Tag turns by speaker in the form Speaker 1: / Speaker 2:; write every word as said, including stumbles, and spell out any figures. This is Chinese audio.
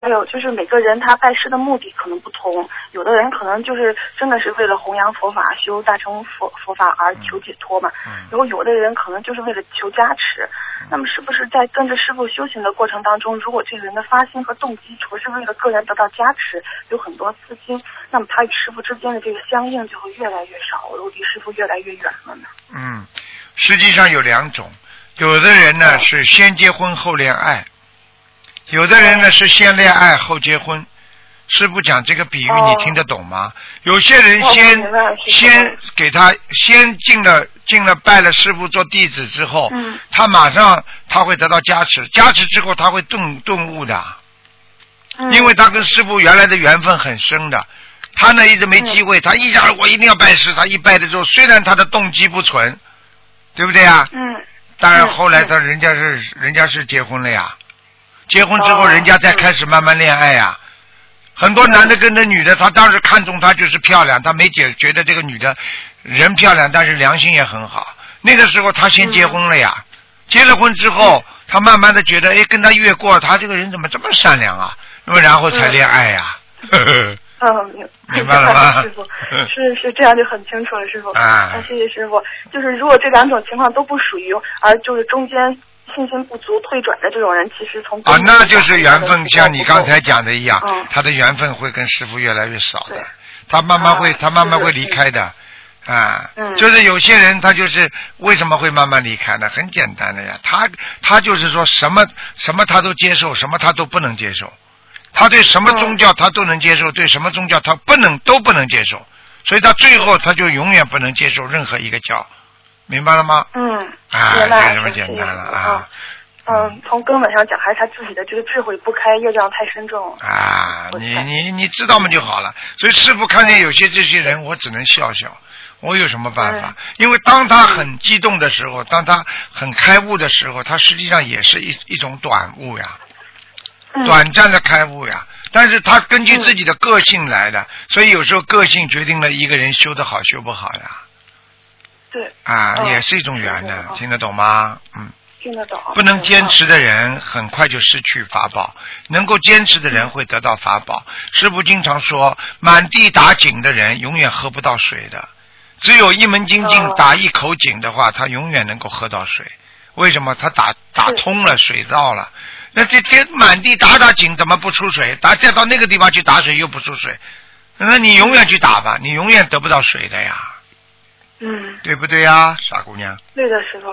Speaker 1: 还有就是每个人他拜师的目的可能不同，有的人可能就是真的是为了弘扬佛法、修大乘佛佛法而求解脱嘛，然后有的人可能就是为了求加持。那么是不是在跟着师父修行的过程当中，如果这个人的发心和动机除是为了个人得到加持，有很多私心，那么他与师父之间的这个相应就会越来越少，然后离师父越来越远了呢？
Speaker 2: 嗯，实际上有两种，有的人呢是先结婚后恋爱。有的人呢是先恋爱后结婚，师父讲这个比喻你听得懂吗？有些人先先给他先进了进了拜了师父做弟子之后，
Speaker 1: 嗯，
Speaker 2: 他马上他会得到加持，加持之后他会顿顿悟的，
Speaker 1: 嗯，
Speaker 2: 因为他跟师父原来的缘分很深的，他呢一直没机会，他一想我一定要拜师，他一拜的时候虽然他的动机不纯，对不对啊？
Speaker 1: 嗯，
Speaker 2: 当然后来他人家是人家是结婚了呀。结婚之后，人家再开始慢慢恋爱呀、啊。很多男的跟着女的，他当时看中她就是漂亮，他没觉觉得这个女的人漂亮，但是良心也很好。那个时候他先结婚了呀，结了婚之后，他慢慢的觉得，哎，跟他越过，他这个人怎么这么善良啊？那么然后才恋爱呀、啊。
Speaker 1: 嗯，明
Speaker 2: 明白了吗？
Speaker 1: 师傅，是是这样就很清楚了，师傅。
Speaker 2: 啊，
Speaker 1: 谢谢师傅。就是如果这两种情况都不属于，而就是中间信心不足、退转的这种人，其实从
Speaker 2: 啊，那就是缘分，像你刚才讲的一样，
Speaker 1: 嗯、
Speaker 2: 他的缘分会跟师父越来越少的，他慢慢会，啊、他慢慢会离开的。啊，
Speaker 1: 嗯，
Speaker 2: 就是有些人他就是为什么会慢慢离开呢？很简单的呀，他他就是说什么什么他都接受，什么他都不能接受。他对什么宗教他都能接受，对什么宗教他不能都不能接受，所以他最后他就永远不能接受任何一个教，明白了吗？
Speaker 1: 嗯，
Speaker 2: 啊，
Speaker 1: 明白，
Speaker 2: 就这么简单了啊。
Speaker 1: 嗯，从根本上讲，还是他自己的这个智慧不开，业障太深重。
Speaker 2: 啊，你你你知道吗就好了。所以师父看见有些这些人，我只能笑笑，我有什么办法？嗯、因为当他很激动的时候，当他很开悟的时候，他实际上也是一一种短悟呀。短暂的开悟呀，但是他根据自己的个性来的，嗯、所以有时候个性决定了一个人修得好修不好呀。
Speaker 1: 对。
Speaker 2: 啊，
Speaker 1: 哦、
Speaker 2: 也是一种缘的，听得懂吗？嗯。
Speaker 1: 听得懂。
Speaker 2: 不能坚持的人很快就失去法宝，能够坚持的人会得到法宝。师父经常说，满地打井的人永远喝不到水的，只有一门精进打一口井的话，他永远能够喝到水。为什么？他打打通了水道了。那这这满地打打井怎么不出水？打再到那个地方去打水又不出水，那你永远去打吧，你永远得不到水的呀。
Speaker 1: 嗯，
Speaker 2: 对不对呀，傻姑娘？
Speaker 1: 对的，师傅。